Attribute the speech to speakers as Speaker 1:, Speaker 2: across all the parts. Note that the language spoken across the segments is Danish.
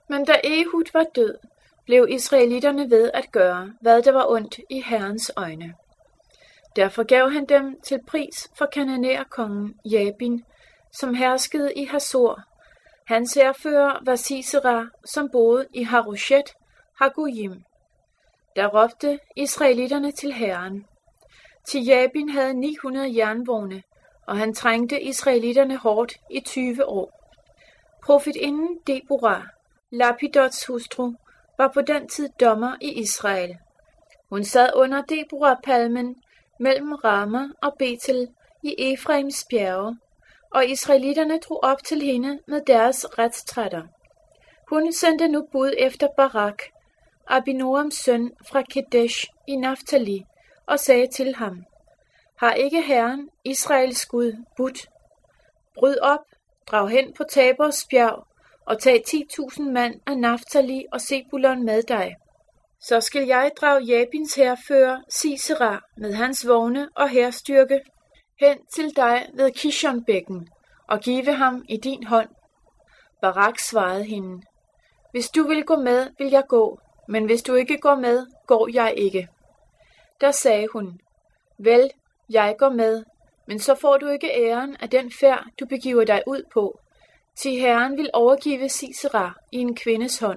Speaker 1: Men da Ehud var død, blev israelitterne ved at gøre, hvad der var ondt i Herrens øjne. Derfor gav han dem til pris for kananæerkongen Jabin, som herskede i Hasor. Hans hærfører var Sisera, som boede i Haroshet Hagoyim. Der råbte israelitterne til Herren. Til Jabin havde 900 jernvogne, og han trængte israelitterne hårdt i 20 år. Profetinden Deborah, Lapidots hustru, var på den tid dommer i Israel. Hun sad under Deborah-palmen mellem Rama og Betel i Efraims bjerge, og israelitterne drog op til hende med deres retstrætter. Hun sendte nu bud efter Barak, Abinoams søn fra Kedesh i Naftali, og sagde til ham: Har ikke Herren, Israels Gud, budt? Bryd op, drag hen på Tabors bjerg, og tag 10.000 mand af Naftali og Sebulon med dig. Så skal jeg drage Jabins hærfører Sisera med hans vogne og hærstyrke hen til dig ved Kishonbækken og give ham i din hånd. Barak svarede hende: Hvis du vil gå med, vil jeg gå, men hvis du ikke går med, går jeg ikke. Der sagde hun: Vel, jeg går med, men så får du ikke æren af den færd, du begiver dig ud på. Til Herren vil overgive Sisera i en kvindes hånd.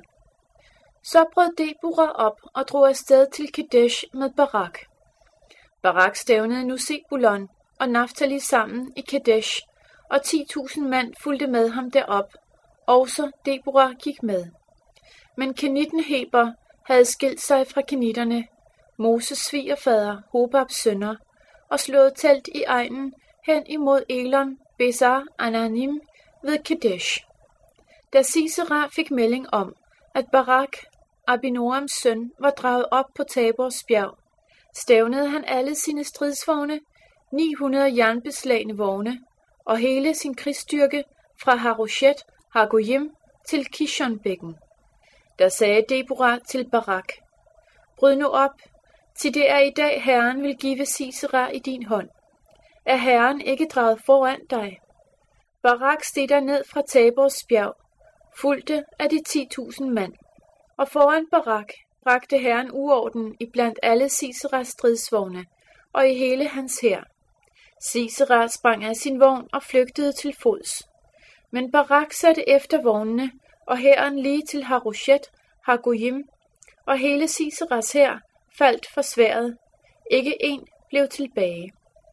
Speaker 1: Så brød Deborah op og drog afsted til Kedesh med Barak. Barak stævnede nu Sebulon og Naftali sammen i Kedesh, og 10.000 mand fulgte med ham derop. Også Deborah gik med. Men kenitten Heber havde skilt sig fra kenitterne, Moses svigerfader, Hobabs sønner, og slået telt i egnen hen imod Elon, Besar, Ananim ved Kedesh. Da Sisera fik melding om, at Barak, Abinoams søn, var draget op på Tabors bjerg, stævnede han alle sine stridsvogne, 900 jernbeslagne vogne, og hele sin krigsstyrke fra Haroshet Hagoyim til Kishonbækken. Der sagde Deborah til Barak: Bryd nu op, til det er i dag Herren vil give Sisera i din hånd. Er Herren ikke draget foran dig? Barak steg der ned fra Tabors bjerg, fulgte af de 10.000 mand. Og foran Barak bragte Herren uorden i blandt alle Siseras stridsvogne og i hele hans hær. Sisera sprang af sin vogn og flygtede til fods. Men Barak satte efter vognene og hæren lige til Haroshet Hagoyim, og hele Siseras hær faldt for sværdet. Ikke en blev tilbage.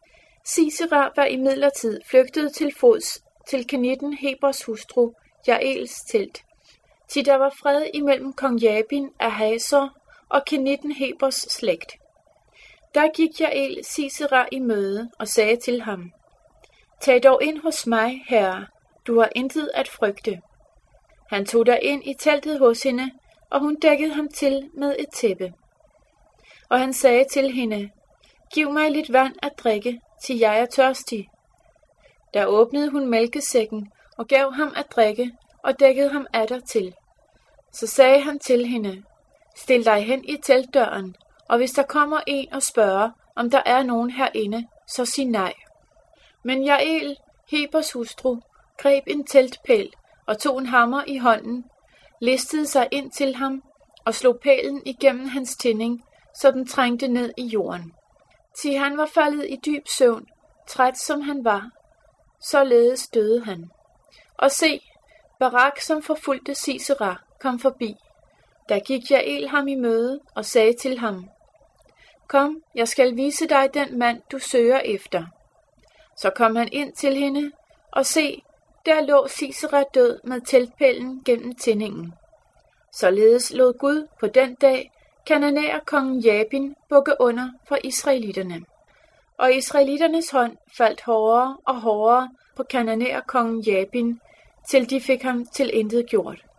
Speaker 1: Sisera var imidlertid flygtet til fods til kenitten Hebers hustru, Jaels telt. Til der var fred imellem kong Jabin af Hazor og kenitten Hebers slægt. Der gik Jael Sisera i møde og sagde til ham: Tag dog ind hos mig, herre, du har intet at frygte. Han tog der ind i teltet hos hende, og hun dækkede ham til med et tæppe. Og han sagde til hende: Giv mig lidt vand at drikke, til jeg er tørstig. Der åbnede hun mælkesækken og gav ham at drikke og dækkede ham atter til. Så sagde han til hende: Stil dig hen i teltdøren, og hvis der kommer en og spørger, om der er nogen herinde, så sig nej. Men Jael, Hebers hustru, greb en teltpæl og tog en hammer i hånden, listede sig ind til ham og slog pælen igennem hans tinding, så den trængte ned i jorden. Til han var faldet i dyb søvn, træt som han var, således døde han. Og se, Barak, som forfulgte Sisera, kom forbi. Der gik Jael ham i møde og sagde til ham: Kom, jeg skal vise dig den mand, du søger efter. Så kom han ind til hende, og se, der lå Sisera død med teltpælen gennem tindingen. Således lod Gud på den dag kananæerkongen Jabin bukke under for israelitterne. Og israelitternes hånd faldt hårdere og hårdere på kananæerkongen Jabin, til de fik ham tilintetgjort.